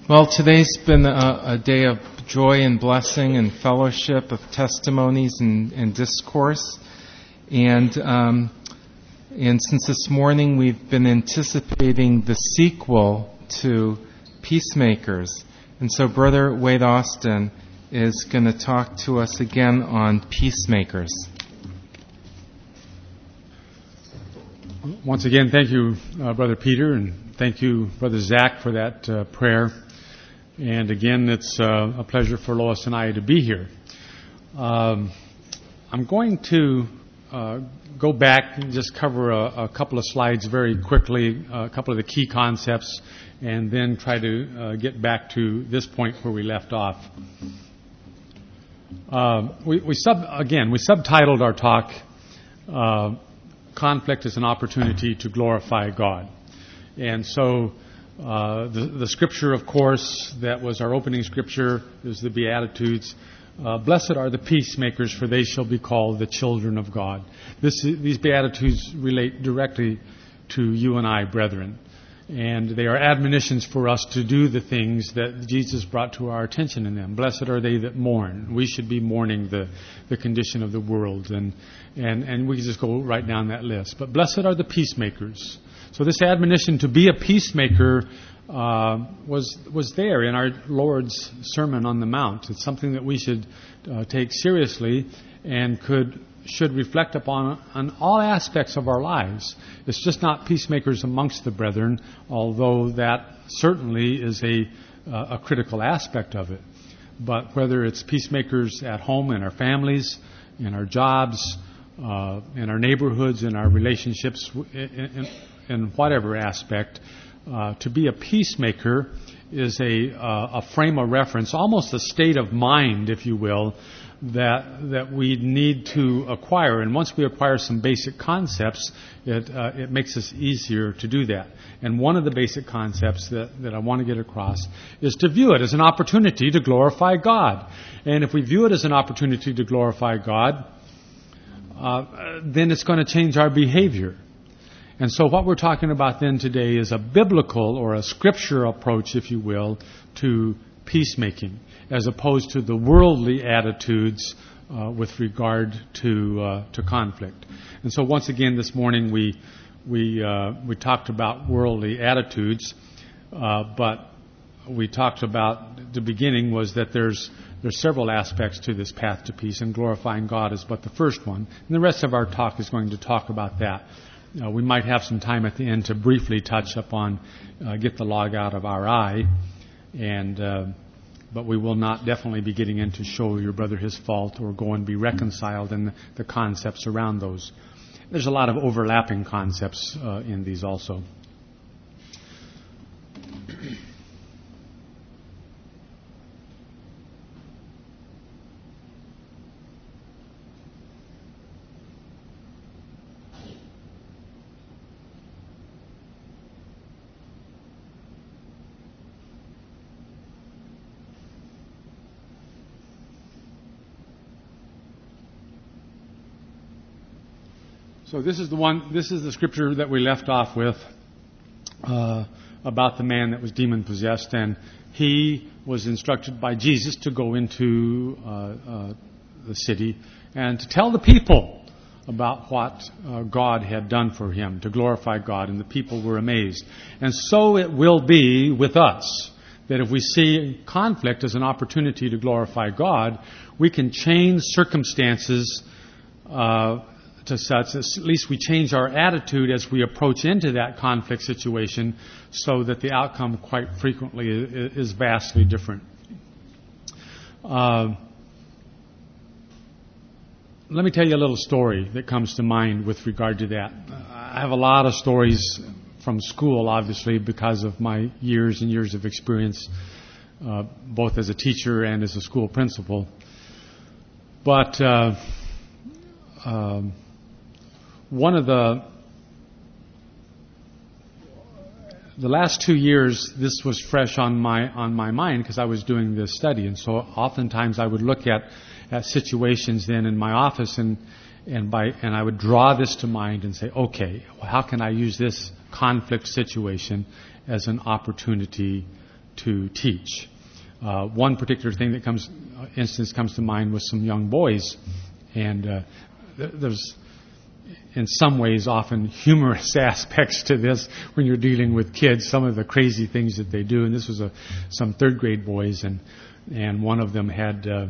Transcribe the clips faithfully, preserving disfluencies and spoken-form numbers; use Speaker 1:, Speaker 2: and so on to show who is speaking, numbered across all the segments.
Speaker 1: Well, today's been a, a day of joy and blessing and fellowship, of testimonies and, and discourse. And um, and since this morning we've been anticipating the sequel to Peacemakers. And so Brother Wade Austin is going to talk to us again on Peacemakers.
Speaker 2: Once again, thank you, uh, Brother Peter, and thank you, Brother Zach, for that uh, prayer. And again, it's uh, a pleasure for Lois and I to be here. Um, I'm going to uh, go back and just cover a, a couple of slides very quickly, a couple of the key concepts, and then try to uh, get back to this point where we left off. Uh, we, we sub again, we subtitled our talk, uh, Conflict is an Opportunity to Glorify God. And so uh, the, the scripture, of course, that was our opening scripture, is the Beatitudes. Uh, Blessed are the peacemakers, for they shall be called the children of God. This, these Beatitudes relate directly to you and I, brethren. And they are admonitions for us to do the things that Jesus brought to our attention in them. Blessed are they that mourn. We should be mourning the, the condition of the world. And, and, and we can just go right down that list. But blessed are the peacemakers. So this admonition to be a peacemaker uh, was was there in our Lord's Sermon on the Mount. It's something that we should uh, take seriously and could should reflect upon on all aspects of our lives. It's just not peacemakers amongst the brethren, although that certainly is a uh, a critical aspect of it. But whether it's peacemakers at home, in our families, in our jobs, uh, in our neighborhoods, in our relationships, in, in, in whatever aspect, uh, to be a peacemaker is a uh, a frame of reference, almost a state of mind, if you will, that that we need to acquire. And once we acquire some basic concepts, it uh, it makes us easier to do that. And one of the basic concepts that, that I want to get across is to view it as an opportunity to glorify God. And if we view it as an opportunity to glorify God, uh, then it's going to change our behavior. And so what we're talking about then today is a biblical or a scripture approach, if you will, to peacemaking, as opposed to the worldly attitudes uh, with regard to uh, to conflict. And so once again this morning we we uh, we talked about worldly attitudes, uh, but we talked about the beginning was that there's there's several aspects to this path to peace, and glorifying God is but the first one. And the rest of our talk is going to talk about that. Uh, we might have some time at the end to briefly touch upon uh, get the log out of our eye, and uh, but we will not definitely be getting into show your brother his fault or go and be reconciled and the, the concepts around those. There's a lot of overlapping concepts uh, in these also. So this is the one. This is the scripture that we left off with uh, about the man that was demon possessed, and he was instructed by Jesus to go into uh, uh, the city and to tell the people about what uh, God had done for him, to glorify God, and the people were amazed. And so it will be with us, that if we see conflict as an opportunity to glorify God, we can change circumstances uh, to such, at least we change our attitude as we approach into that conflict situation, so that the outcome quite frequently is vastly different. Uh, let me tell you a little story that comes to mind with regard to that. I have a lot of stories from school, obviously, because of my years and years of experience, uh, both as a teacher and as a school principal. But uh, um, One of the the last two years, this was fresh on my on my mind because I was doing this study, and so oftentimes I would look at, at situations then in my office, and and by and I would draw this to mind and say, okay, well, how can I use this conflict situation as an opportunity to teach. Uh, one particular thing that comes, uh, instance comes to mind was some young boys, and uh, th- there's, in some ways, often humorous aspects to this when you're dealing with kids. Some of the crazy things that they do, and this was a some third grade boys, and and one of them had uh,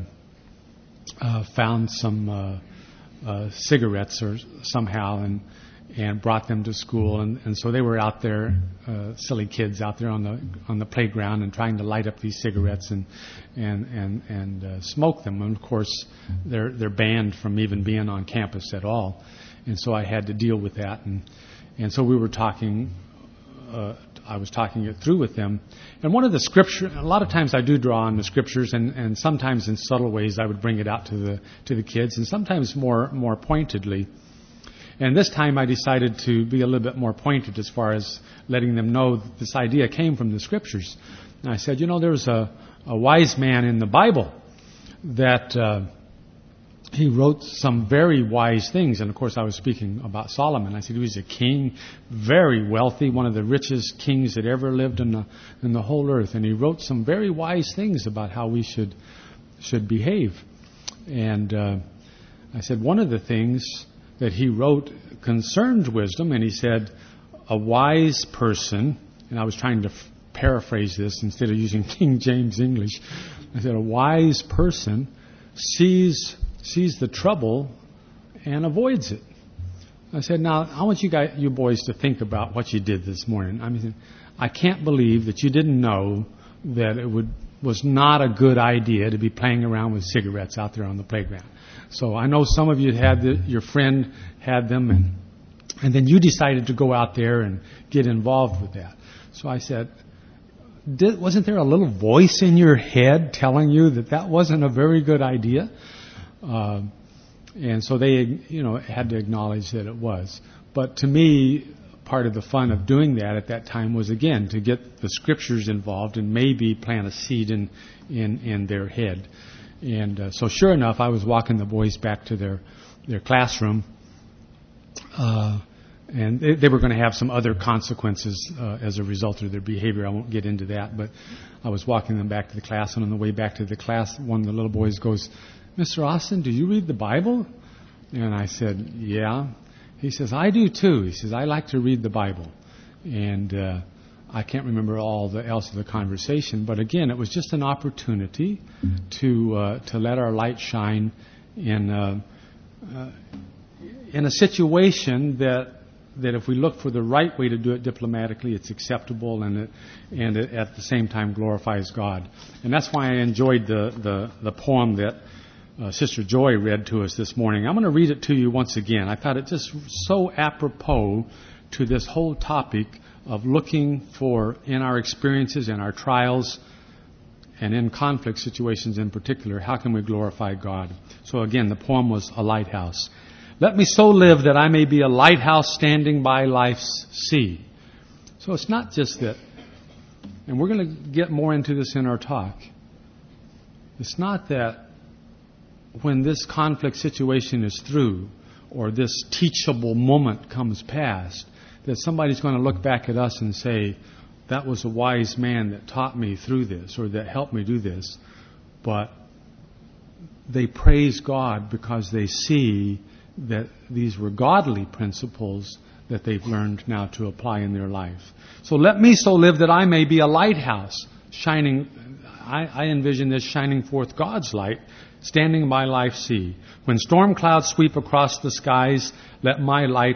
Speaker 2: uh, found some uh, uh, cigarettes or somehow, and. and brought them to school, and, and so they were out there, uh, silly kids out there on the on the playground and trying to light up these cigarettes and and and and uh, smoke them. And of course, they're they're banned from even being on campus at all. And so I had to deal with that, and and so we were talking. Uh, I was talking it through with them, and one of the scripture. A lot of times I do draw on the scriptures, and, and sometimes in subtle ways I would bring it out to the to the kids, and sometimes more more pointedly. And this time I decided to be a little bit more pointed as far as letting them know that this idea came from the Scriptures. And I said, you know, there's a, a wise man in the Bible that uh, he wrote some very wise things. And, of course, I was speaking about Solomon. I said he was a king, very wealthy, one of the richest kings that ever lived in the, in the whole earth. And he wrote some very wise things about how we should, should behave. And uh, I said one of the things that he wrote concerned wisdom, and he said, a wise person, and I was trying to f- paraphrase this instead of using King James English. I said, a wise person sees sees the trouble and avoids it. I said, now, I want you guys, you boys to think about what you did this morning. I mean, I can't believe that you didn't know that it would was not a good idea to be playing around with cigarettes out there on the playground. So I know some of you had the, your friend had them, and and then you decided to go out there and get involved with that. So I said, Did, wasn't there a little voice in your head telling you that that wasn't a very good idea? Uh, and so they, you know, had to acknowledge that it was. But to me, part of the fun of doing that at that time was, again, to get the Scriptures involved and maybe plant a seed in in, in their head. And uh, so sure enough, I was walking the boys back to their, their classroom, uh, and they, they were going to have some other consequences uh, as a result of their behavior. I won't get into that, but I was walking them back to the class, and on the way back to the class, one of the little boys goes, Mister Austin, do you read the Bible? And I said, yeah. He says, I do too. He says, I like to read the Bible. And uh, I can't remember all the else of the conversation, but again, it was just an opportunity to uh, to let our light shine in uh, uh, in a situation that that if we look for the right way to do it diplomatically, it's acceptable, and it, and it at the same time glorifies God. And that's why I enjoyed the the, the poem that uh, Sister Joy read to us this morning. I'm going to read it to you once again. I thought it just so apropos to this whole topic of looking for, in our experiences and our trials and in conflict situations in particular, how can we glorify God? So again, the poem was A Lighthouse. Let me so live that I may be a lighthouse standing by life's sea. So it's not just that, and we're going to get more into this in our talk, it's not that when this conflict situation is through or this teachable moment comes past, that somebody's going to look back at us and say, that was a wise man that taught me through this or that helped me do this. But they praise God because they see that these were godly principles that they've learned now to apply in their life. So let me so live that I may be a lighthouse, shining, I, I envision this shining forth God's light, standing by life's sea. When storm clouds sweep across the skies, let my light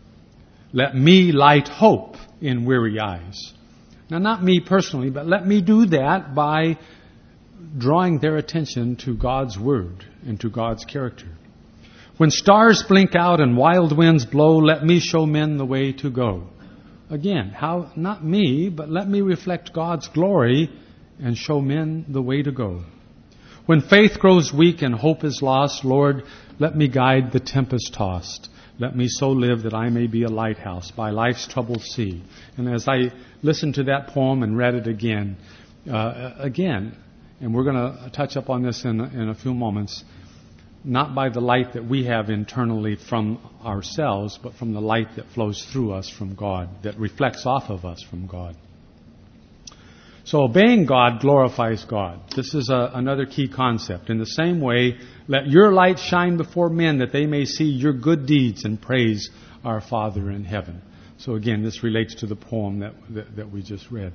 Speaker 2: Let me light hope in weary eyes. Now, not me personally, but let me do that by drawing their attention to God's Word and to God's character. When stars blink out and wild winds blow, let me show men the way to go. Again, how not me, but let me reflect God's glory and show men the way to go. When faith grows weak and hope is lost, Lord, let me guide the tempest tossed. Let me so live that I may be a lighthouse by life's troubled sea. And as I listened to that poem and read it again, uh, again, and we're going to touch up on this in, in a few moments, not by the light that we have internally from ourselves, but from the light that flows through us from God, that reflects off of us from God. So obeying God glorifies God. This is a, another key concept. In the same way, let your light shine before men that they may see your good deeds and praise our Father in heaven. So again, this relates to the poem that, that, that we just read.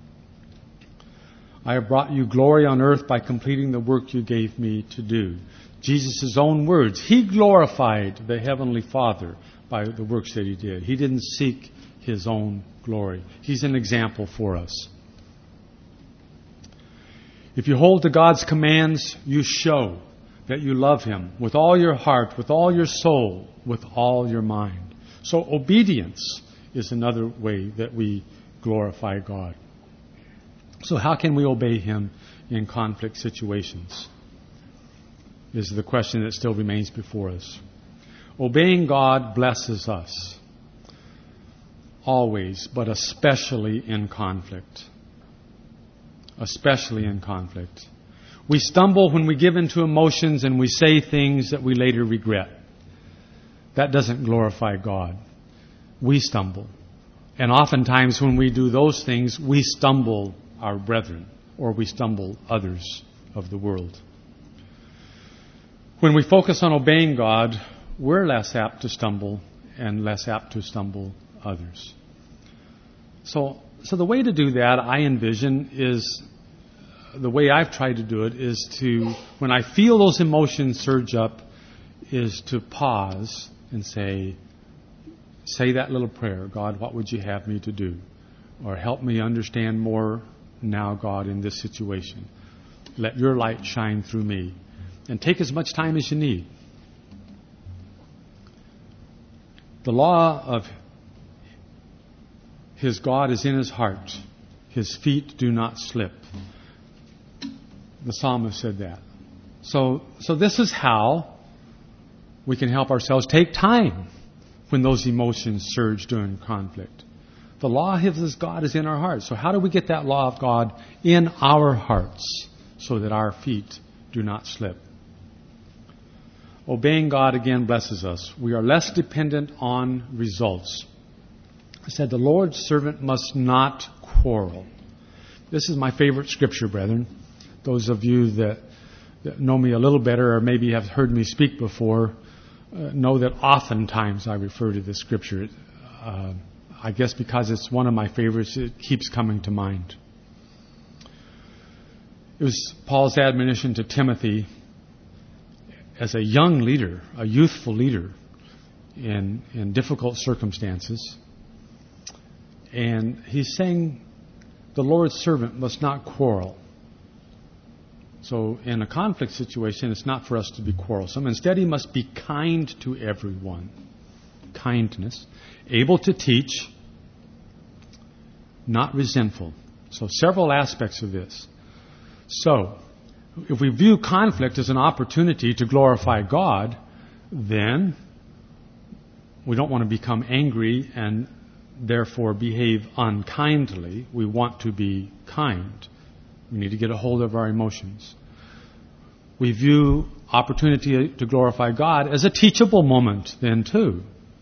Speaker 2: I have brought you glory on earth by completing the work you gave me to do. Jesus' own words. He glorified the Heavenly Father by the works that He did. He didn't seek His own glory. He's an example for us. If you hold to God's commands, you show that you love Him with all your heart, with all your soul, with all your mind. So obedience is another way that we glorify God. So how can we obey Him in conflict situations? Is the question that still remains before us. Obeying God blesses us. Always, but especially in conflict. Especially in conflict. We stumble when we give into emotions and we say things that we later regret. That doesn't glorify God. We stumble. And oftentimes when we do those things, we stumble our brethren, or we stumble others of the world. When we focus on obeying God, we're less apt to stumble and less apt to stumble others. So, so the way to do that, I envision, is the way I've tried to do it is to, when I feel those emotions surge up, is to pause and say, say that little prayer, God, what would you have me to do? Or help me understand more now, God, in this situation. Let your light shine through me. And take as much time as you need. The law of his God is in his heart. His feet do not slip. The psalmist said that. So, so this is how we can help ourselves take time when those emotions surge during conflict. The law of his God is in our hearts. So how do we get that law of God in our hearts so that our feet do not slip? Obeying God again blesses us. We are less dependent on results. I said the Lord's servant must not quarrel. This is my favorite scripture, brethren. Those of you that, that know me a little better or maybe have heard me speak before uh, know that oftentimes I refer to this scripture. Uh, I guess because it's one of my favorites, it keeps coming to mind. It was Paul's admonition to Timothy as a young leader, a youthful leader in, in difficult circumstances. And he's saying the Lord's servant must not quarrel. So in a conflict situation, it's not for us to be quarrelsome. Instead, he must be kind to everyone. Kindness. Able to teach. Not resentful. So several aspects of this. So, if we view conflict as an opportunity to glorify God, then we don't want to become angry and therefore behave unkindly. We want to be kind. We need to get a hold of our emotions. We view opportunity to glorify God as a teachable moment then too.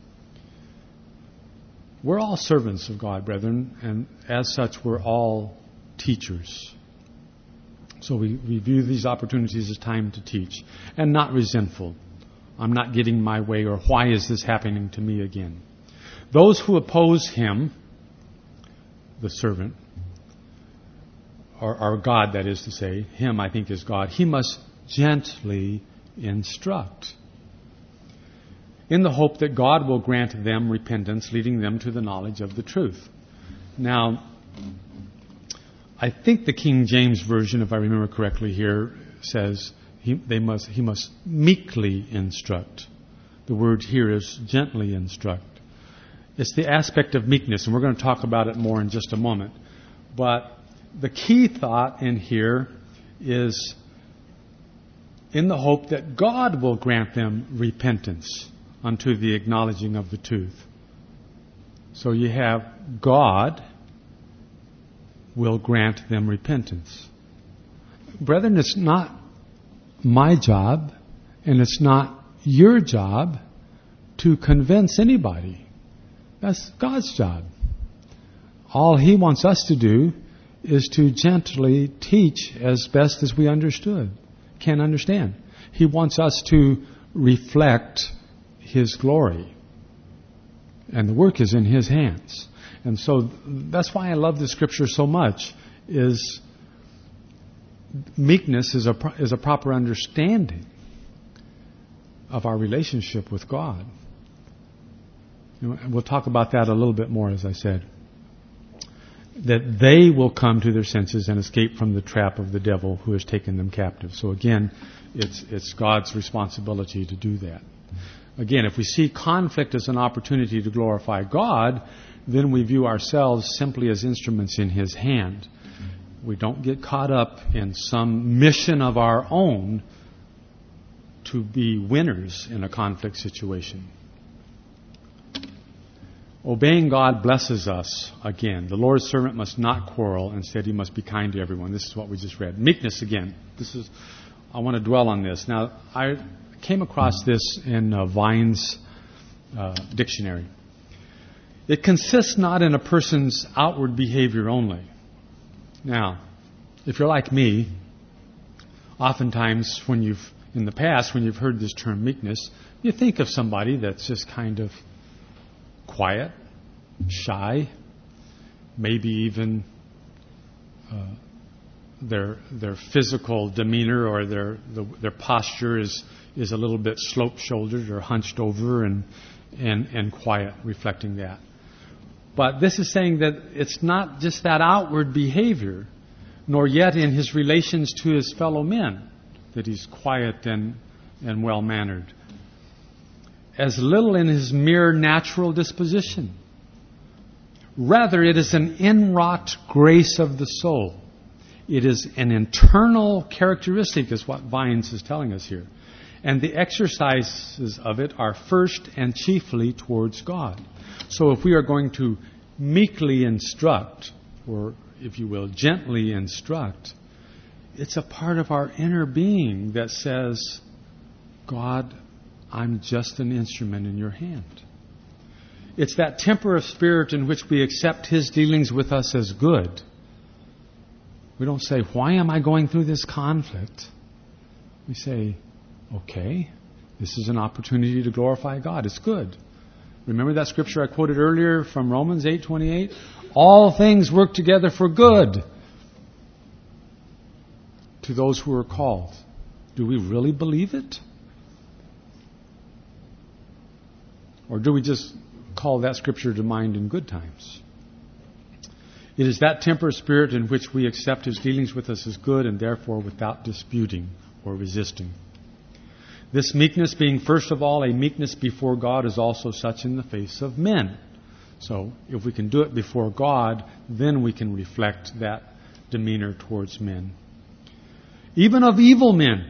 Speaker 2: We're all servants of God, brethren, and as such we're all teachers. So we, we view these opportunities as time to teach and not resentful. I'm not getting my way, or why is this happening to me again? Those who oppose him, the servant, or, or God, that is to say, him I think is God, he must gently instruct in the hope that God will grant them repentance, leading them to the knowledge of the truth. Now, I think the King James Version, if I remember correctly here, says he, they must, he must meekly instruct. The word here is gently instruct. It's the aspect of meekness, and we're going to talk about it more in just a moment. But the key thought in here is in the hope that God will grant them repentance unto the acknowledging of the truth. So you have God will grant them repentance. Brethren, it's not my job and it's not your job to convince anybody. That's God's job. All he wants us to do is to gently teach as best as we understood, can understand. He wants us to reflect His glory. And the work is in His hands. And so that's why I love the Scripture so much, is meekness is a, is a proper understanding of our relationship with God. And we'll talk about that a little bit more, as I said. That they will come to their senses and escape from the trap of the devil who has taken them captive. So again, it's it's God's responsibility to do that. Again, if we see conflict as an opportunity to glorify God, then we view ourselves simply as instruments in His hand. We don't get caught up in some mission of our own to be winners in a conflict situation. Obeying God blesses us. Again, the Lord's servant must not quarrel. Instead, he must be kind to everyone. This is what we just read. Meekness again. This is. I want to dwell on this. Now, I came across this in uh, Vine's uh, dictionary. It consists not in a person's outward behavior only. Now, if you're like me, oftentimes when you've, in the past, when you've heard this term meekness, you think of somebody that's just kind of quiet, shy, maybe even uh, their their physical demeanor or their the, their posture is is a little bit slope-shouldered or hunched over and and and quiet, reflecting that. But this is saying that it's not just that outward behavior, nor yet in his relations to his fellow men, that he's quiet and and well-mannered. As little in his mere natural disposition. Rather, it is an inwrought grace of the soul. It is an internal characteristic, is what Vines is telling us here. And the exercises of it are first and chiefly towards God. So if we are going to meekly instruct, or if you will, gently instruct, it's a part of our inner being that says, God, I'm just an instrument in your hand. It's that temper of spirit in which we accept His dealings with us as good. We don't say, why am I going through this conflict? We say, okay, this is an opportunity to glorify God. It's good. Remember that scripture I quoted earlier from Romans eight twenty-eight? All things work together for good to those who are called. Do we really believe it? Or do we just call that scripture to mind in good times? It is that temper of spirit in which we accept His dealings with us as good and therefore without disputing or resisting. This meekness being first of all a meekness before God is also such in the face of men. So if we can do it before God, then we can reflect that demeanor towards men. Even of evil men.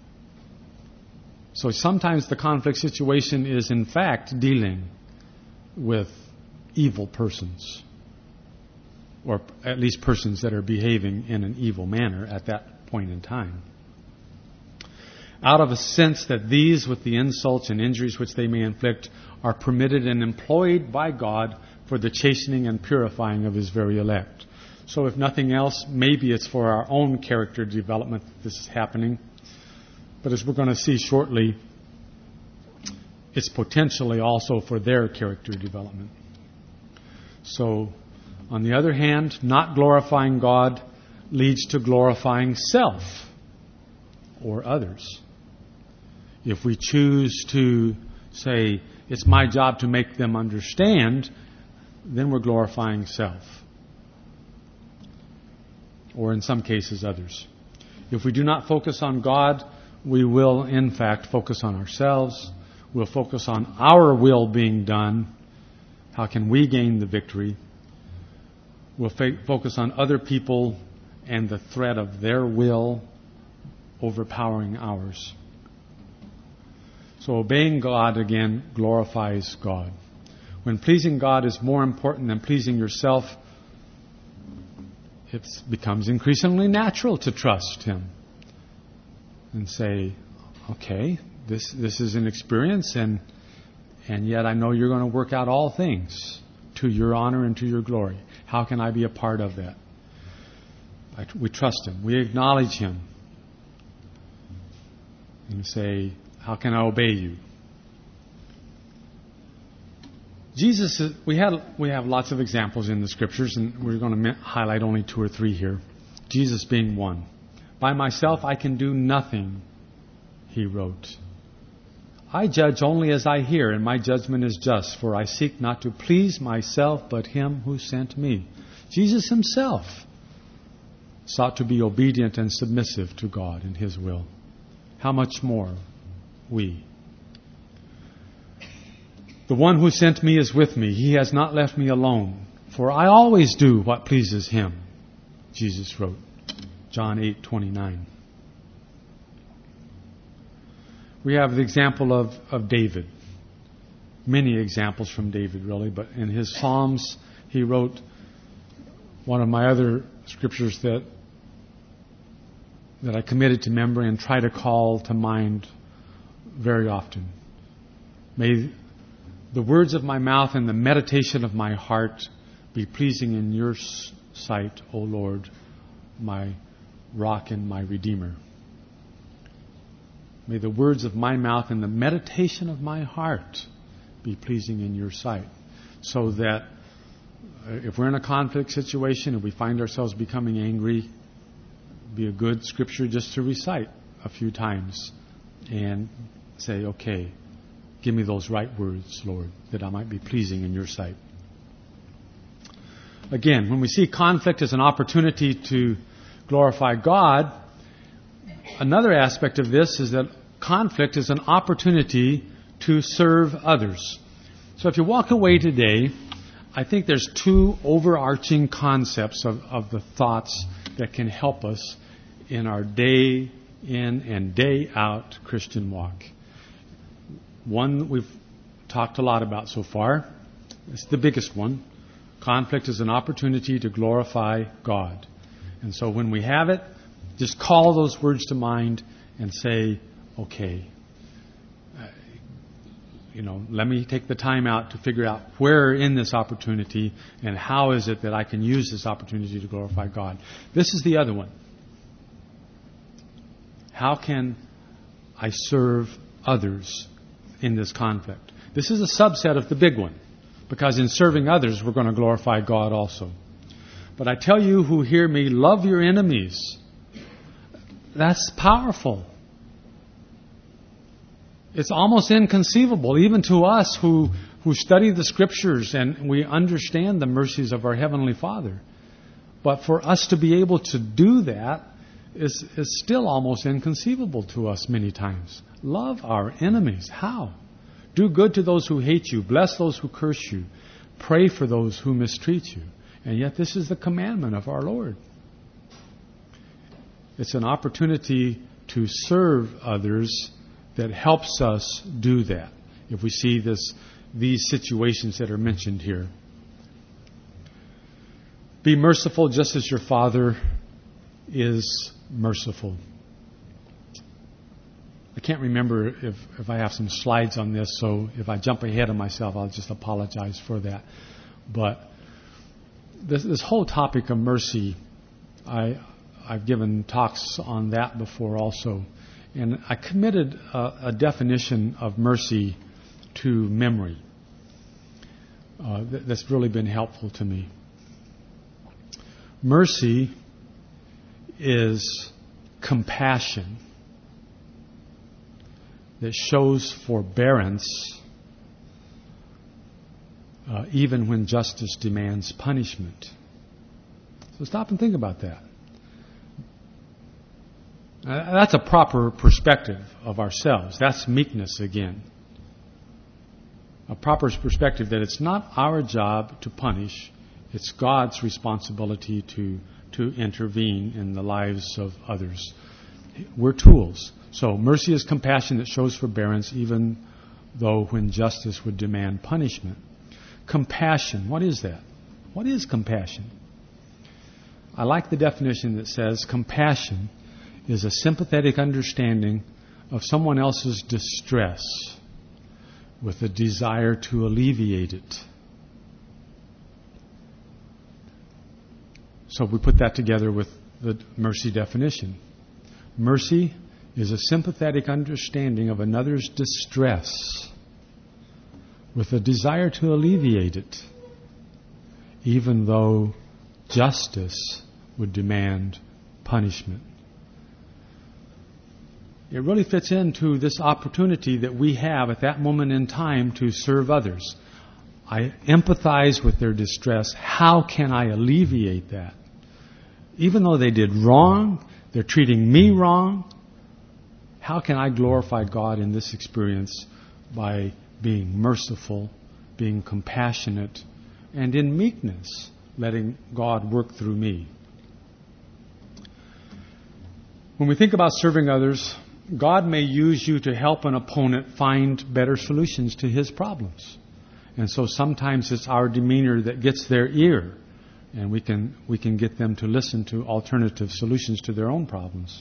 Speaker 2: So sometimes the conflict situation is in fact dealing with evil persons, or at least persons that are behaving in an evil manner at that point in time. Out of a sense that these, with the insults and injuries which they may inflict, are permitted and employed by God for the chastening and purifying of His very elect. So if nothing else, maybe it's for our own character development that this is happening. But as we're going to see shortly, it's potentially also for their character development. So, on the other hand, not glorifying God leads to glorifying self or others. If we choose to say, it's my job to make them understand, then we're glorifying self. Or in some cases, others. If we do not focus on God, we will, in fact, focus on ourselves. We'll focus on our will being done. How can we gain the victory? We'll fa- focus on other people and the threat of their will overpowering ours. So obeying God, again, glorifies God. When pleasing God is more important than pleasing yourself, it becomes increasingly natural to trust Him and say, okay, this this is an experience, and and yet I know you're going to work out all things to your honor and to your glory. How can I be a part of that? I, we trust Him. We acknowledge Him. And say, how can I obey you? Jesus, is, we have we have lots of examples in the Scriptures, and we're going to highlight only two or three here. Jesus being one. By myself I can do nothing, He wrote. I judge only as I hear, and my judgment is just, for I seek not to please myself, but Him who sent me. Jesus Himself sought to be obedient and submissive to God and His will. How much more we? The one who sent me is with me. He has not left me alone, for I always do what pleases Him, Jesus wrote. John eight twenty-nine. We have the example of, of David. Many examples from David, really, but in his Psalms, he wrote one of my other scriptures that that I committed to memory and try to call to mind very often. May the words of my mouth and the meditation of my heart be pleasing in your sight, O Lord, my rock and my redeemer. May the words of my mouth and the meditation of my heart be pleasing in your sight. So that if we're in a conflict situation and we find ourselves becoming angry, be a good scripture just to recite a few times and say, okay, give me those right words, Lord, that I might be pleasing in your sight. Again, when we see conflict as an opportunity to glorify God, another aspect of this is that conflict is an opportunity to serve others. So if you walk away today, I think there's two overarching concepts of, of the thoughts that can help us in our day in and day out Christian walk. One we've talked a lot about so far. It's the biggest one. Conflict is an opportunity to glorify God. And so when we have it, just call those words to mind and say, okay, uh, you know, let me take the time out to figure out where in this opportunity and how is it that I can use this opportunity to glorify God. This is the other one. How can I serve others in this conflict? This is a subset of the big one, because in serving others, we're going to glorify God also. But I tell you who hear me, love your enemies. That's powerful. It's almost inconceivable, even to us who, who study the Scriptures and we understand the mercies of our Heavenly Father. But for us to be able to do that is, is still almost inconceivable to us many times. Love our enemies. How? Do good to those who hate you. Bless those who curse you. Pray for those who mistreat you. And yet this is the commandment of our Lord. It's an opportunity to serve others that helps us do that. If we see this, these situations that are mentioned here. Be merciful just as your Father is merciful. I can't remember if, if I have some slides on this, so if I jump ahead of myself, I'll just apologize for that. But this, this whole topic of mercy, I, I've given talks on that before also. And I committed a, a definition of mercy to memory. Uh, th- that's really been helpful to me. Mercy is compassion that shows forbearance uh, even when justice demands punishment. So stop and think about that. Uh, that's a proper perspective of ourselves. That's meekness again. A proper perspective that it's not our job to punish. It's God's responsibility to, to intervene in the lives of others. We're tools. So mercy is compassion that shows forbearance even though when justice would demand punishment. Compassion, what is that? What is compassion? I like the definition that says compassion is a sympathetic understanding of someone else's distress with a desire to alleviate it. So we put that together with the mercy definition. Mercy is a sympathetic understanding of another's distress with a desire to alleviate it, even though justice would demand punishment. It really fits into this opportunity that we have at that moment in time to serve others. I empathize with their distress. How can I alleviate that? Even though they did wrong, they're treating me wrong, how can I glorify God in this experience by being merciful, being compassionate, and in meekness, letting God work through me? When we think about serving others, God may use you to help an opponent find better solutions to his problems. And so sometimes it's our demeanor that gets their ear, and we can we can get them to listen to alternative solutions to their own problems.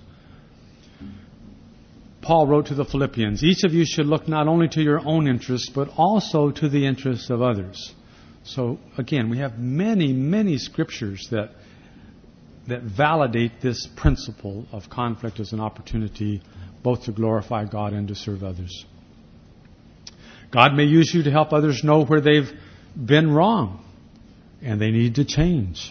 Speaker 2: Paul wrote to the Philippians, each of you should look not only to your own interests, but also to the interests of others. So again, we have many, many scriptures that that validate this principle of conflict as an opportunity both to glorify God and to serve others. God may use you to help others know where they've been wrong and they need to change.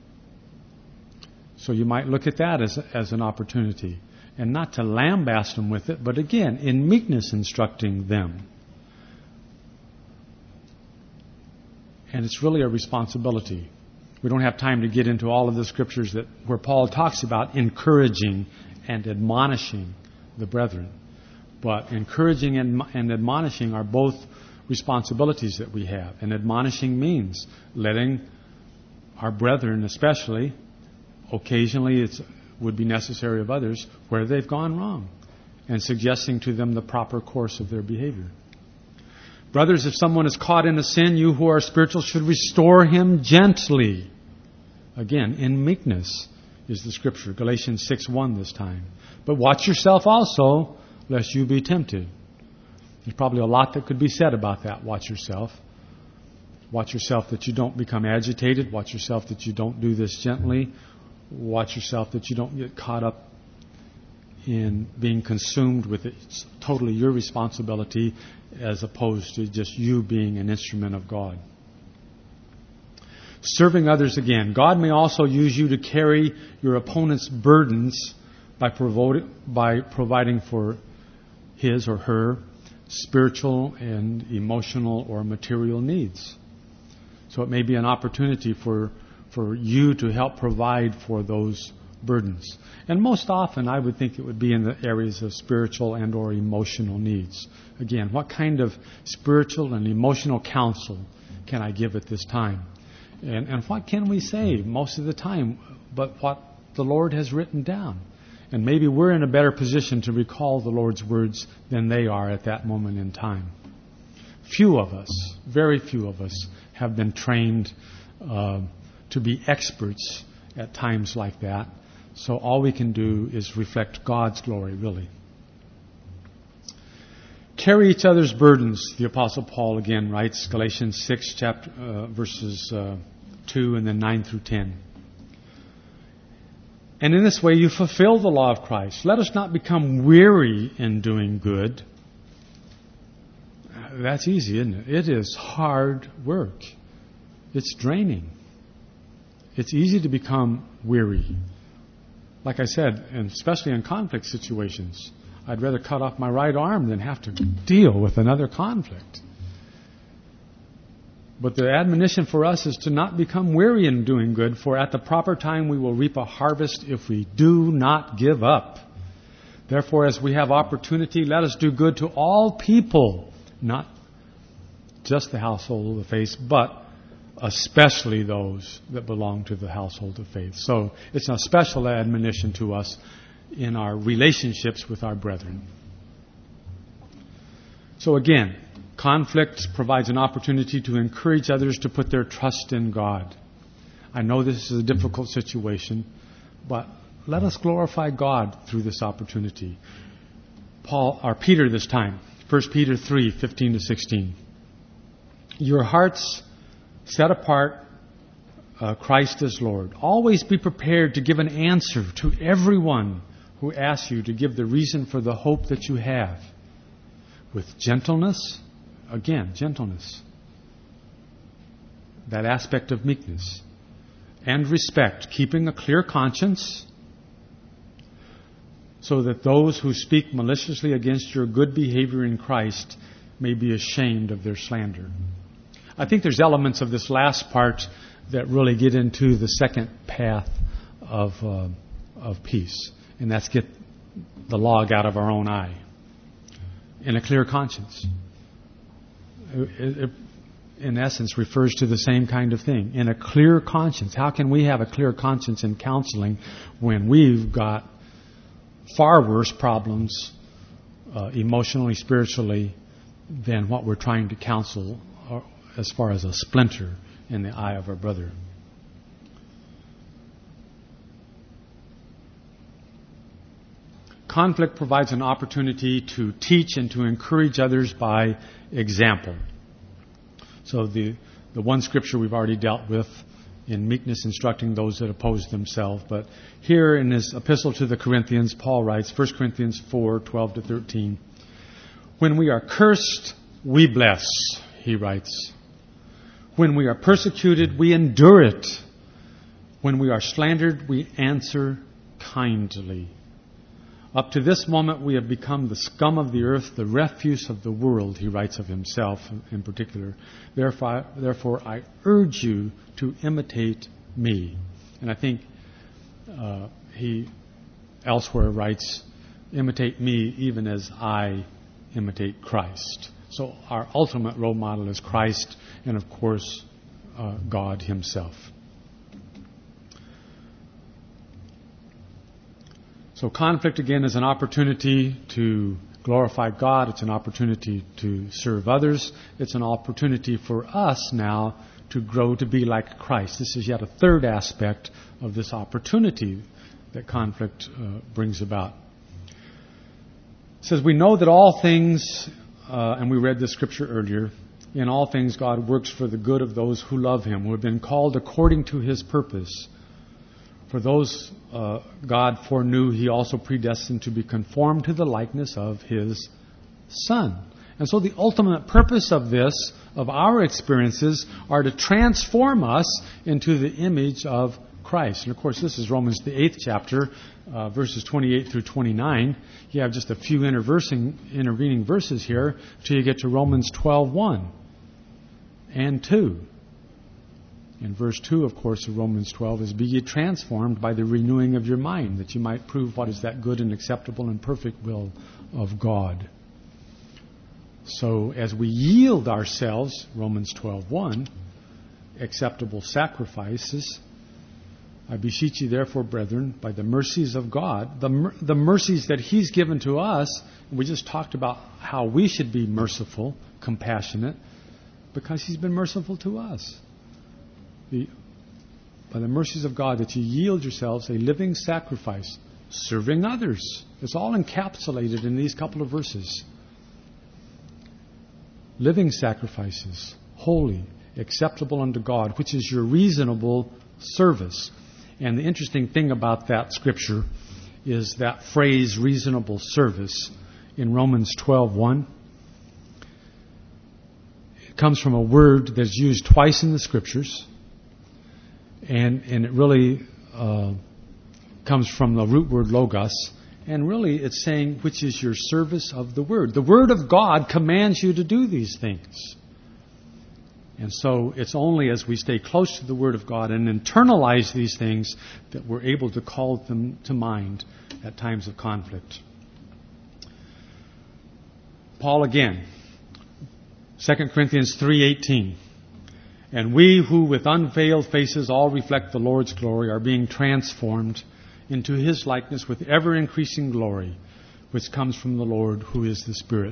Speaker 2: So you might look at that as, as an opportunity. And not to lambaste them with it, but again, in meekness instructing them. And it's really a responsibility. We don't have time to get into all of the scriptures that where Paul talks about encouraging and admonishing the brethren. But encouraging and, and admonishing are both responsibilities that we have. And admonishing means letting our brethren, especially, occasionally it would be necessary of others, where they've gone wrong, and suggesting to them the proper course of their behavior. Brothers, if someone is caught in a sin, you who are spiritual should restore him gently. Again, in meekness is the scripture, Galatians six one this time. But watch yourself also, lest you be tempted. There's probably a lot that could be said about that. Watch yourself. Watch yourself that you don't become agitated. Watch yourself that you don't do this gently. Watch yourself that you don't get caught up in being consumed with it. It's totally your responsibility as opposed to just you being an instrument of God. Serving others again. God may also use you to carry your opponent's burdens by, provo- by providing for his or her spiritual and emotional or material needs. So it may be an opportunity for, for you to help provide for those burdens. And most often I would think it would be in the areas of spiritual and or emotional needs. Again, what kind of spiritual and emotional counsel can I give at this time? And, and what can we say most of the time but what the Lord has written down? And maybe we're in a better position to recall the Lord's words than they are at that moment in time. Few of us, very few of us, have been trained uh, to be experts at times like that. So all we can do is reflect God's glory, really. Carry each other's burdens, the Apostle Paul again writes, Galatians six, chapter, uh, verses uh, two and then nine through ten. And in this way you fulfill the law of Christ. Let us not become weary in doing good. That's easy, isn't it? It is hard work. It's draining. It's easy to become weary. Like I said, and especially in conflict situations, I'd rather cut off my right arm than have to deal with another conflict. But the admonition for us is to not become weary in doing good, for at the proper time we will reap a harvest if we do not give up. Therefore, as we have opportunity, let us do good to all people, not just the household of the faith, but especially those that belong to the household of faith. So it's a special admonition to us in our relationships with our brethren. So again, conflict provides an opportunity to encourage others to put their trust in God. I know this is a difficult situation, but let us glorify God through this opportunity. Paul, or Peter this time, First Peter three, fifteen to sixteen. Your hearts set apart uh, Christ as Lord. Always be prepared to give an answer to everyone who asks you to give the reason for the hope that you have. With gentleness, again, gentleness. That aspect of meekness. And respect, keeping a clear conscience, so that those who speak maliciously against your good behavior in Christ may be ashamed of their slander. I think there's elements of this last part that really get into the second path of uh, of peace, and that's get the log out of our own eye in a clear conscience. It, it, in essence, refers to the same kind of thing. In a clear conscience. How can we have a clear conscience in counseling when we've got far worse problems uh, emotionally, spiritually, than what we're trying to counsel uh, as far as a splinter in the eye of our brother? Conflict provides an opportunity to teach and to encourage others by example. So the, the one scripture we've already dealt with in meekness, instructing those that oppose themselves. But here in his epistle to the Corinthians, Paul writes, First Corinthians four, twelve to thirteen, when we are cursed, we bless, he writes. When we are persecuted, we endure it. When we are slandered, we answer kindly. Up to this moment, we have become the scum of the earth, the refuse of the world, he writes of himself in particular. Therefore, therefore I urge you to imitate me. And I think uh, he elsewhere writes, imitate me even as I imitate Christ. So our ultimate role model is Christ and, of course, uh, God himself. So conflict, again, is an opportunity to glorify God. It's an opportunity to serve others. It's an opportunity for us now to grow to be like Christ. This is yet a third aspect of this opportunity that conflict uh, brings about. It says, we know that all things, uh, and we read this scripture earlier, in all things God works for the good of those who love him, who have been called according to his purpose. For those uh, God foreknew, he also predestined to be conformed to the likeness of his Son. And so the ultimate purpose of this, of our experiences, are to transform us into the image of Christ. And of course, this is Romans, the eighth chapter, uh, verses twenty-eight through twenty-nine. You have just a few interversing, intervening verses here till you get to Romans twelve, one and two. In verse two, of course, of Romans twelve is, be ye transformed by the renewing of your mind, that you might prove what is that good and acceptable and perfect will of God. So as we yield ourselves, Romans twelve, one, acceptable sacrifices, I beseech you therefore, brethren, by the mercies of God, the, the mercies that he's given to us, and we just talked about how we should be merciful, compassionate, because he's been merciful to us. The, by the mercies of God, that you yield yourselves a living sacrifice, serving others. It's all encapsulated in these couple of verses. Living sacrifices, holy, acceptable unto God, which is your reasonable service. And the interesting thing about that scripture is that phrase, reasonable service, in Romans twelve, one. It comes from a word that's used twice in the scriptures. And, and it really uh, comes from the root word logos. And really it's saying, which is your service of the Word. The Word of God commands you to do these things. And so it's only as we stay close to the Word of God and internalize these things that we're able to call them to mind at times of conflict. Paul again, Second Corinthians three eighteen. And we who with unveiled faces all reflect the Lord's glory are being transformed into his likeness with ever-increasing glory, which comes from the Lord who is the Spirit.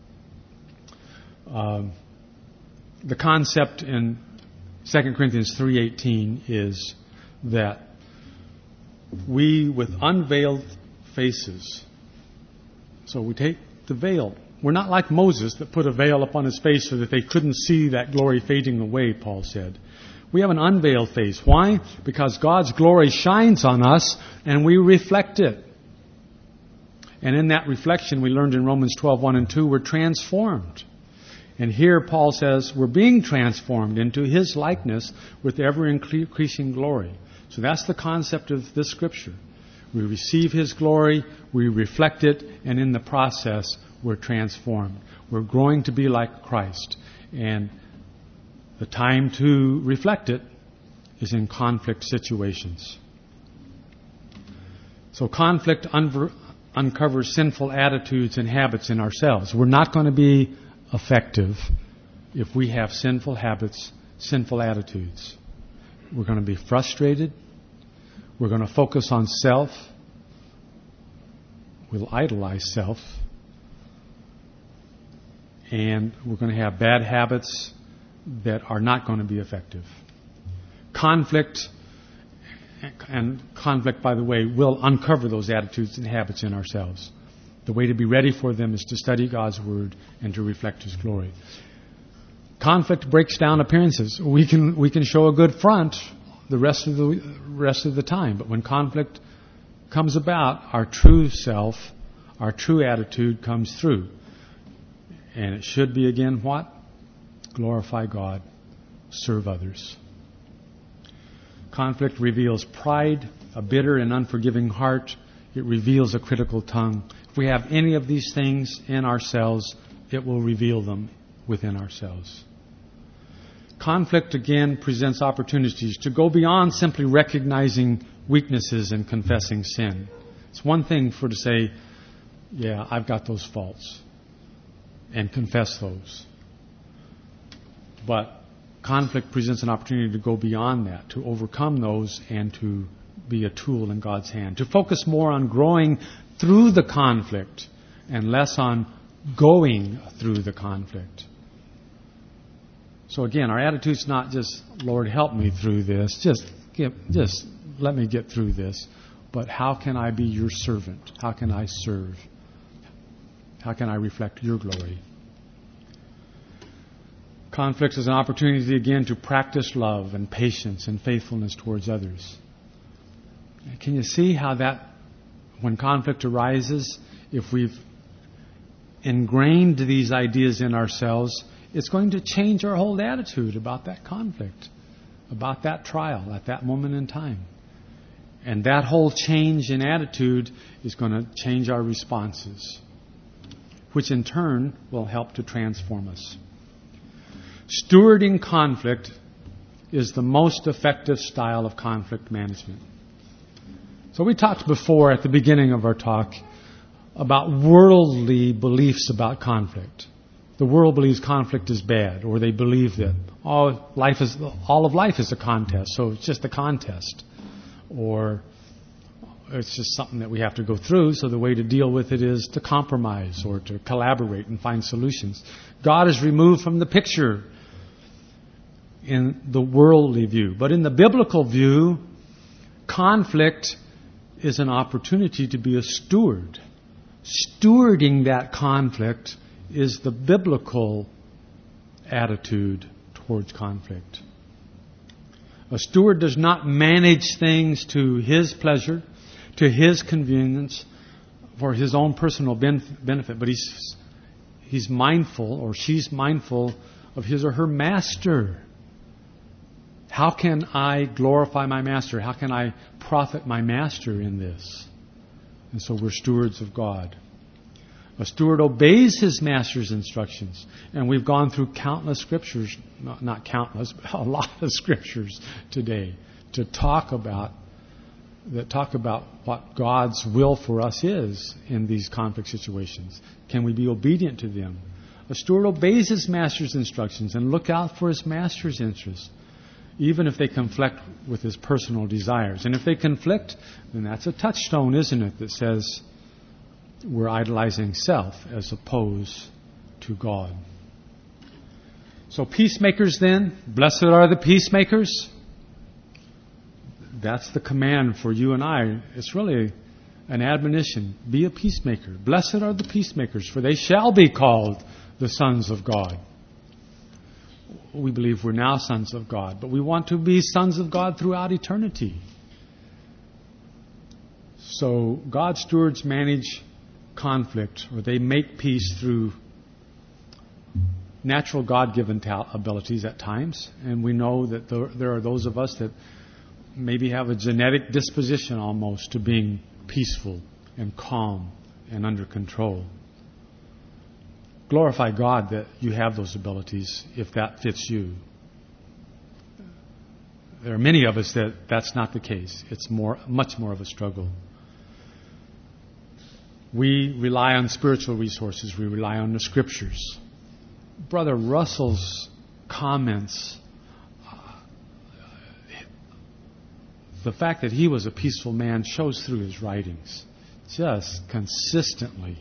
Speaker 2: Uh, the concept in Second Corinthians three eighteen is that we with unveiled faces, so we take the veil. We're not like Moses that put a veil upon his face so that they couldn't see that glory fading away, Paul said. We have an unveiled face. Why? Because God's glory shines on us and we reflect it. And in that reflection, we learned in Romans twelve, one and two, we're transformed. And here Paul says we're being transformed into His likeness with ever increasing glory. So that's the concept of this scripture. We receive His glory, we reflect it, and in the process, we're transformed. We're growing to be like Christ. And the time to reflect it is in conflict situations. So conflict unver- uncovers sinful attitudes and habits in ourselves. We're not going to be effective if we have sinful habits, sinful attitudes. We're going to be frustrated. We're going to focus on self. We'll idolize self. And we're going to have bad habits that are not going to be effective. Conflict, and conflict, by the way, will uncover those attitudes and habits in ourselves. The way to be ready for them is to study God's Word and to reflect His glory. Conflict breaks down appearances. We can we can show a good front the rest of the rest of the time, but when conflict comes about, our true self, our true attitude comes through. And it should be again what? Glorify God, serve others. Conflict reveals pride, a bitter and unforgiving heart. It reveals a critical tongue. If we have any of these things in ourselves, it will reveal them within ourselves. Conflict, again, presents opportunities to go beyond simply recognizing weaknesses and confessing sin. It's one thing for to say, yeah, I've got those faults, and confess those. But conflict presents an opportunity to go beyond that, to overcome those and to be a tool in God's hand. To focus more on growing through the conflict and less on going through the conflict. So again, our attitude's not just, Lord, help me through this. Just, give, just let me get through this. But how can I be your servant? How can I serve? How can I reflect your glory? Conflict is an opportunity again to practice love and patience and faithfulness towards others. Can you see how that, when conflict arises, if we've ingrained these ideas in ourselves, it's going to change our whole attitude about that conflict, about that trial at that moment in time. And that whole change in attitude is going to change our responses, which in turn will help to transform us. Stewarding conflict is the most effective style of conflict management. So we talked before at the beginning of our talk about worldly beliefs about conflict. The world believes conflict is bad, or they believe that all life is all of life is a contest, so it's just a contest, or it's just something that we have to go through, so the way to deal with it is to compromise or to collaborate and find solutions. God is removed from the picture in the worldly view. But in the biblical view, conflict is an opportunity to be a steward. Stewarding that conflict is the biblical attitude towards conflict. A steward does not manage things to his pleasure, to his convenience, for his own personal benefit, but he's he's mindful, or she's mindful of his or her master. How can I glorify my master? How can I profit my master in this? And so we're stewards of God. A steward obeys his master's instructions. And we've gone through countless scriptures, not, not countless, but a lot of scriptures today to talk about that talk about what God's will for us is in these conflict situations. Can we be obedient to them? A steward obeys his master's instructions and look out for his master's interests, even if they conflict with his personal desires. And if they conflict, then that's a touchstone, isn't it, that says we're idolizing self as opposed to God. So peacemakers then, blessed are the peacemakers. That's the command for you and I. It's really an admonition. Be a peacemaker. Blessed are the peacemakers, for they shall be called the sons of God. we believe we're now sons of God, but we want to be sons of God throughout eternity. So God's stewards manage conflict, or they make peace through natural God-given ta- abilities at times. And we know that there, there are those of us that maybe have a genetic disposition almost to being peaceful and calm and under control. Glorify God that you have those abilities if that fits you. There are many of us that that's not the case. It's more, much more of a struggle. We rely on spiritual resources. We rely on the Scriptures. Brother Russell's comments, the fact that he was a peaceful man shows through his writings, just consistently.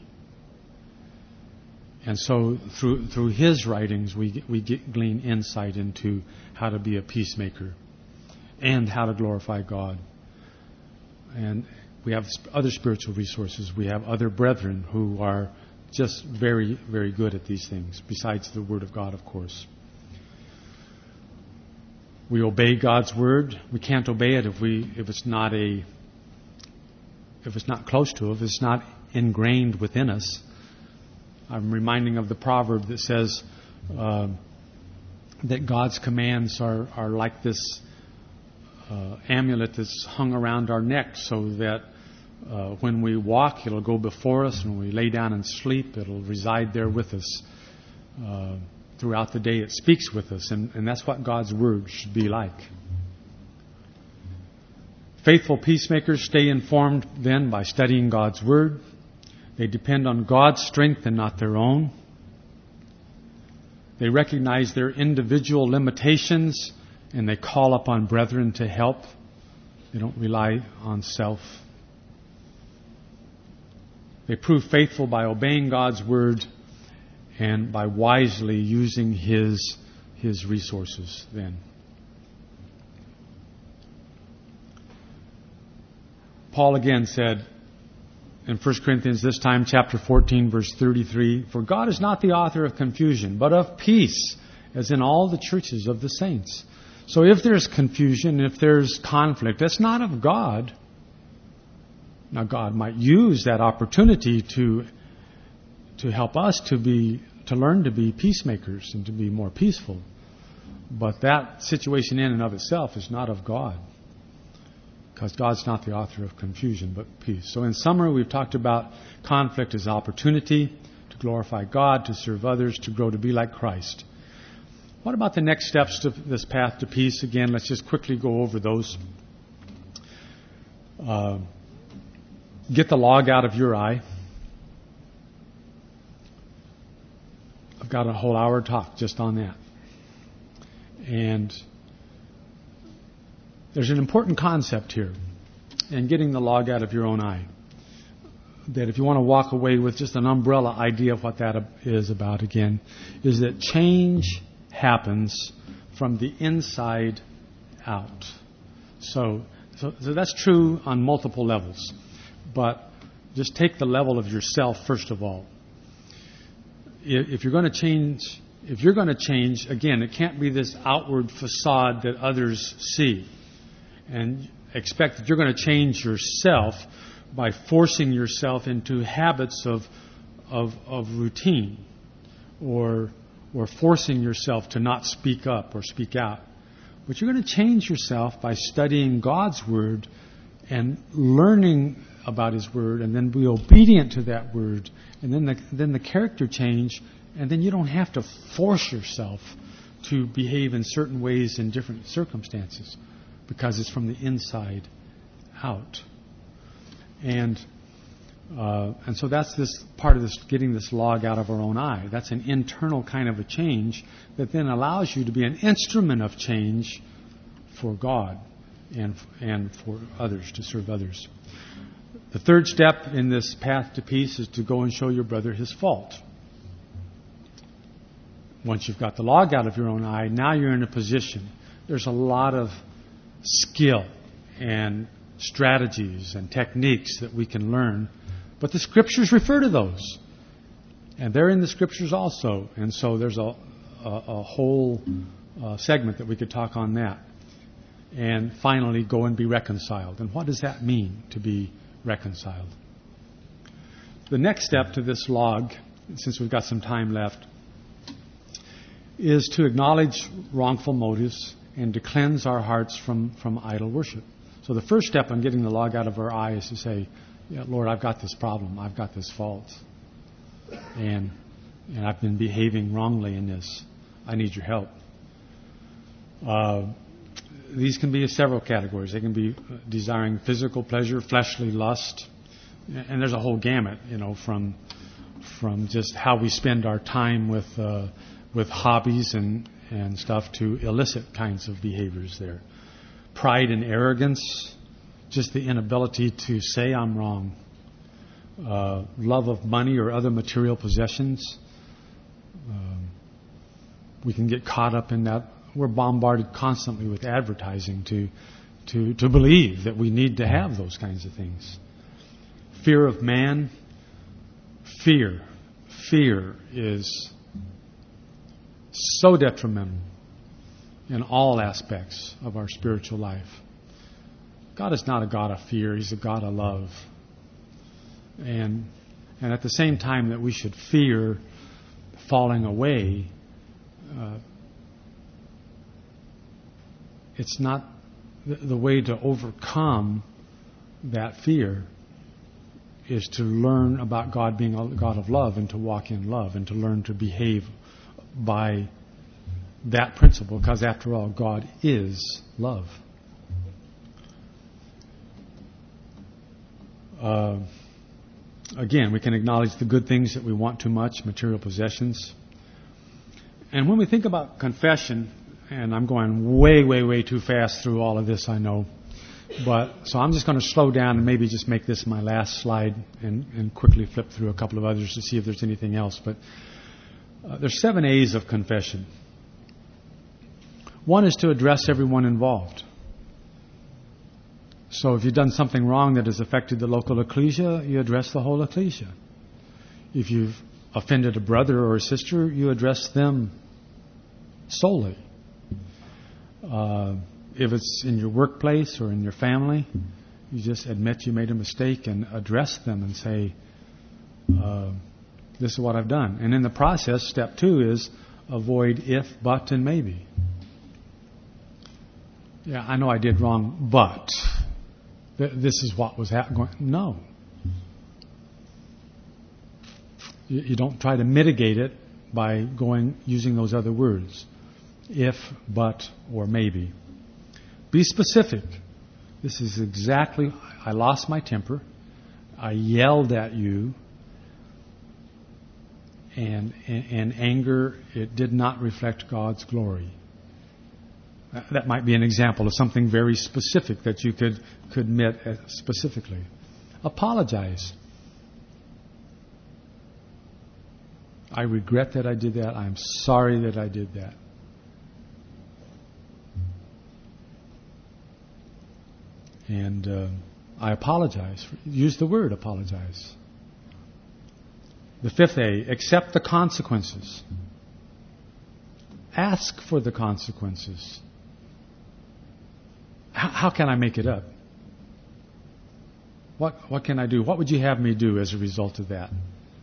Speaker 2: And so through through his writings, we we get, glean insight into how to be a peacemaker and how to glorify God. And we have other spiritual resources. We have other brethren who are just very, very good at these things, besides the Word of God, of course. We obey God's Word. We can't obey it if we if it's not a if it's not close to us, if it's not ingrained within us. I'm reminding of the proverb that says uh, that God's commands are, are like this uh, amulet that's hung around our neck, so that uh, when we walk, it'll go before us. When we lay down and sleep, it'll reside there with us. Uh, throughout the day, it speaks with us, and, and that's what God's Word should be like. Faithful peacemakers stay informed then by studying God's Word. They depend on God's strength and not their own. They recognize their individual limitations and they call upon brethren to help. They don't rely on self. They prove faithful by obeying God's Word and by wisely using His, His resources then. Paul again said, in First Corinthians, this time, chapter fourteen, verse thirty-three, "For God is not the author of confusion, but of peace, as in all the churches of the saints." So if there's confusion, if there's conflict, that's not of God. Now, God might use that opportunity to to help us to be to learn to be peacemakers and to be more peaceful. But that situation in and of itself is not of God, because God's not the author of confusion, but peace. So in summary, we've talked about conflict as opportunity to glorify God, to serve others, to grow to be like Christ. What about the next steps to this path to peace? Again, let's just quickly go over those. Uh, get the log out of your eye. I've got a whole hour talk just on that. And there's an important concept here in getting the log out of your own eye. That if you want to walk away with just an umbrella idea of what that is about again, is that change happens from the inside out. So, so, so that's true on multiple levels. But just take the level of yourself first of all. If you're going to change, if you're going to change, again, it can't be this outward facade that others see. And expect that you're going to change yourself by forcing yourself into habits of of, of routine, or or forcing yourself to not speak up or speak out. But you're going to change yourself by studying God's Word and learning about His Word, and then be obedient to that Word, and then the, then the character change, and then you don't have to force yourself to behave in certain ways in different circumstances, because it's from the inside out. And uh, and so that's this part of this, getting this log out of our own eye. That's an internal kind of a change that then allows you to be an instrument of change for God and and for others, to serve others. The third step in this path to peace is to go and show your brother his fault. Once you've got the log out of your own eye, now you're in a position. There's a lot of skill and strategies and techniques that we can learn, but the Scriptures refer to those, and they're in the Scriptures also. And so there's a, a, a whole uh, segment that we could talk on that. And finally, go and be reconciled. And what does that mean, to be reconciled? The next step to this log, since we've got some time left, is to acknowledge wrongful motives and to cleanse our hearts from, from idol worship. So the first step on getting the log out of our eye is to say, yeah, Lord, I've got this problem. I've got this fault. And, and I've been behaving wrongly in this. I need your help. Uh, these can be several categories. They can be desiring physical pleasure, fleshly lust, and there's a whole gamut, you know, from from just how we spend our time with uh, with hobbies and, and stuff to illicit kinds of behaviors there. Pride and arrogance, just the inability to say I'm wrong. Uh, love of money or other material possessions. Um, we can get caught up in that. We're bombarded constantly with advertising to, to, to believe that we need to have those kinds of things. Fear of man. Fear. Fear is so detrimental in all aspects of our spiritual life. God is not a God of fear. He's a God of love. And, and at the same time that we should fear falling away, uh, it's not the, the way to overcome that fear is to learn about God being a God of love and to walk in love and to learn to behave by that principle, because after all, God is love. Uh, again, we can acknowledge the good things that we want too much, material possessions. And when we think about confession, and I'm going way, way, way too fast through all of this, I know. But so I'm just going to slow down and maybe just make this my last slide and, and quickly flip through a couple of others to see if there's anything else. But uh, there's seven A's of confession. One is to address everyone involved. So if you've done something wrong that has affected the local ecclesia, you address the whole ecclesia. If you've offended a brother or a sister, you address them solely. Uh, if it's in your workplace or in your family, you just admit you made a mistake and address them and say, uh, this is what I've done. And in the process, step two is avoid if, but, and maybe. Yeah, I know I did wrong, but th- this is what was happening. No. You, you don't try to mitigate it by going using those other words. If, but, or maybe. Be specific. This is exactly, I lost my temper. I yelled at you. And in anger, it did not reflect God's glory. That might be an example of something very specific that you could, could admit specifically. Apologize. I regret that I did that. I'm sorry that I did that. And uh, I apologize. Use the word apologize. The fifth A, accept the consequences. Ask for the consequences. How, how can I make it up? What, what can I do? What would you have me do as a result of that?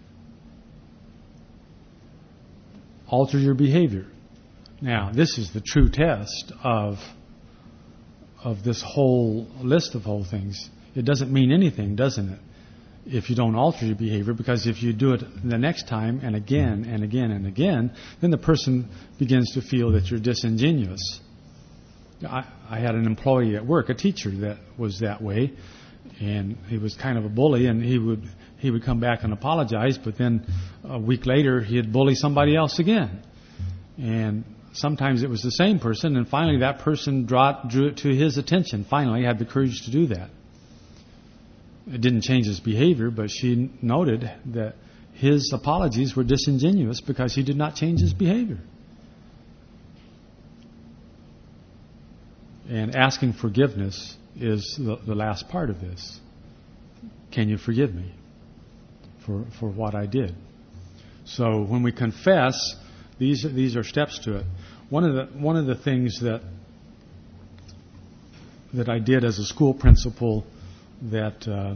Speaker 2: Alter your behavior. Now, this is the true test of of this whole list of whole things. It doesn't mean anything, doesn't it, if you don't alter your behavior? Because if you do it the next time and again and again and again, then the person begins to feel that you're disingenuous. I, I had an employee at work, a teacher, that was that way, and he was kind of a bully, and he would he would come back and apologize, but then a week later he'd bully somebody else again. And sometimes it was the same person, and finally that person drew, drew it to his attention. Finally, had the courage to do that. It didn't change his behavior, but she noted that his apologies were disingenuous because he did not change his behavior. And asking forgiveness is the, the last part of this. Can you forgive me for, for what I did? So when we confess, these, these are steps to it. one of the one of the things that that I did as a school principal that uh,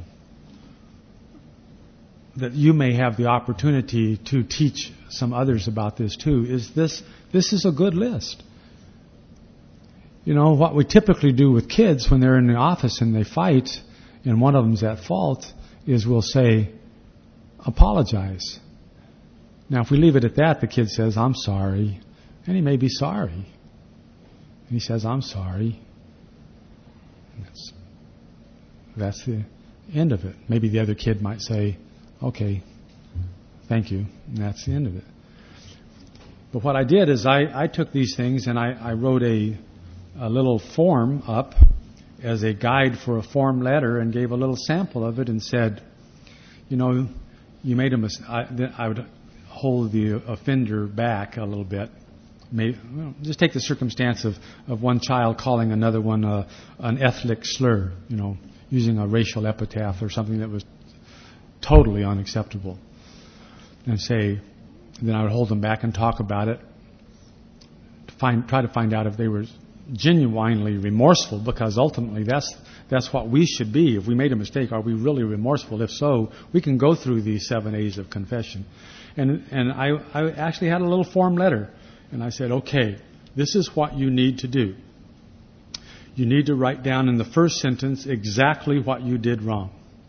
Speaker 2: that you may have the opportunity to teach some others about this too is this this is a good list. You know, what we typically do with kids when they're in the office and they fight and one of them's at fault is we'll say, apologize. Now, if we leave it at that, the kid says, I'm sorry. And he may be sorry. And he says, I'm sorry. And that's, that's the end of it. Maybe the other kid might say, okay, thank you. And that's the end of it. But what I did is I, I took these things and I, I wrote a a little form up as a guide for a form letter and gave a little sample of it and said, you know, you made a mistake. I, I would hold the offender back a little bit. Maybe, well, just take the circumstance of, of one child calling another one a, an ethnic slur, you know, using a racial epithet or something that was totally unacceptable. And say, then I would hold them back and talk about it, to find, try to find out if they were genuinely remorseful, because ultimately that's that's what we should be. If we made a mistake, are we really remorseful? If so, we can go through these seven A's of confession. And and I, I actually had a little form letter, and I said, okay, this is what you need to do. You need to write down in the first sentence exactly what you did wrong.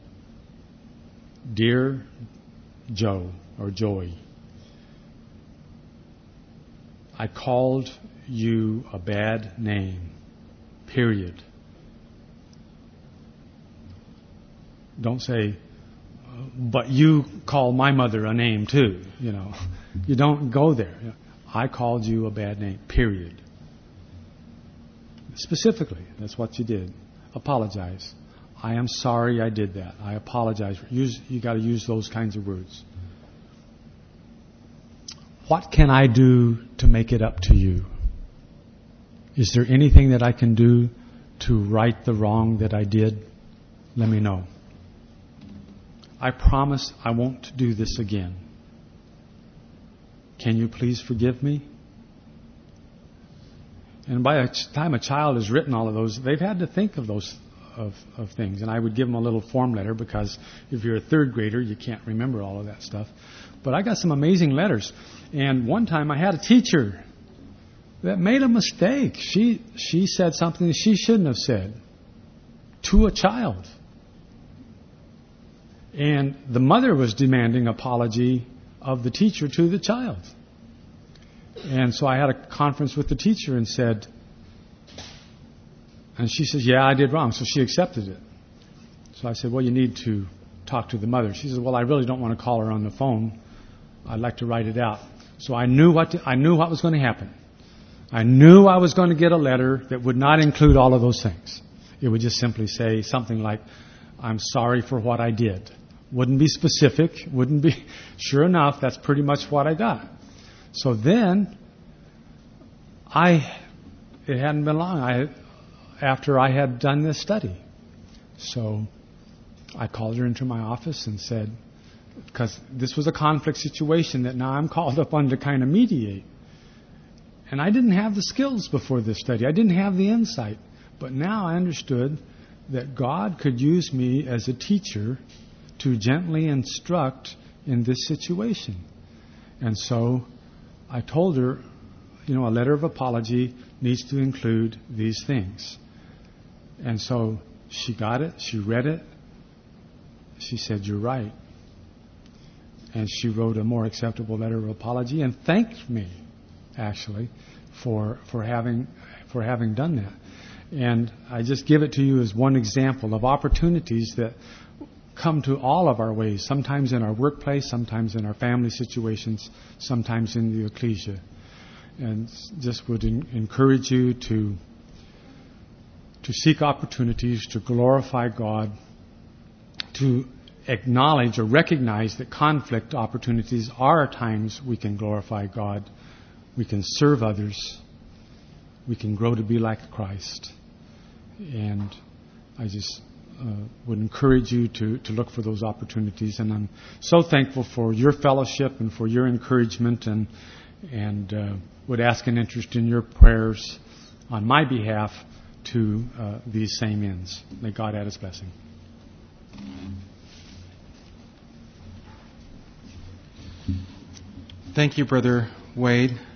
Speaker 2: Dear Joe or Joey, I called you a bad name, period. Don't say, but you call my mother a name too, you know. You don't go there. I called you a bad name, period. Specifically, that's what you did. Apologize. I am sorry I did that. I apologize. Use, you got to use those kinds of words. What can I do to make it up to you? Is there anything that I can do to right the wrong that I did? Let me know. I promise I won't do this again. Can you please forgive me? And by the time a child has written all of those, they've had to think of those of, of things. And I would give them a little form letter, because if you're a third grader, you can't remember all of that stuff. But I got some amazing letters. And one time I had a teacher that made a mistake. She she said something that she shouldn't have said to a child. And the mother was demanding apology of the teacher to the child. And so I had a conference with the teacher and said, and she says, yeah, I did wrong. So she accepted it. So I said, well, you need to talk to the mother. She says, well, I really don't want to call her on the phone. I'd like to write it out. So I knew what to, I knew what was going to happen. I knew I was going to get a letter that would not include all of those things. It would just simply say something like, I'm sorry for what I did. Wouldn't be specific. Wouldn't be. Sure enough, that's pretty much what I got. So then, I, it hadn't been long I, after I had done this study. So I called her into my office and said, because this was a conflict situation that now I'm called upon to kind of mediate. And I didn't have the skills before this study. I didn't have the insight. But now I understood that God could use me as a teacher to gently instruct in this situation. And so I told her, you know, a letter of apology needs to include these things. And so she got it. She read it. She said, you're right. And she wrote a more acceptable letter of apology and thanked me, actually, for for having for having done that. And I just give it to you as one example of opportunities that come to all of our ways, sometimes in our workplace, sometimes in our family situations, sometimes in the ecclesia. And just would in, encourage you to to seek opportunities to glorify God, to acknowledge or recognize that conflict opportunities are times we can glorify God, we can serve others, we can grow to be like Christ. And I just uh, would encourage you to, to look for those opportunities. And I'm so thankful for your fellowship and for your encouragement. And and uh, would ask an interest in your prayers on my behalf to uh, these same ends. May God add His blessing.
Speaker 1: Thank you, Brother Wade.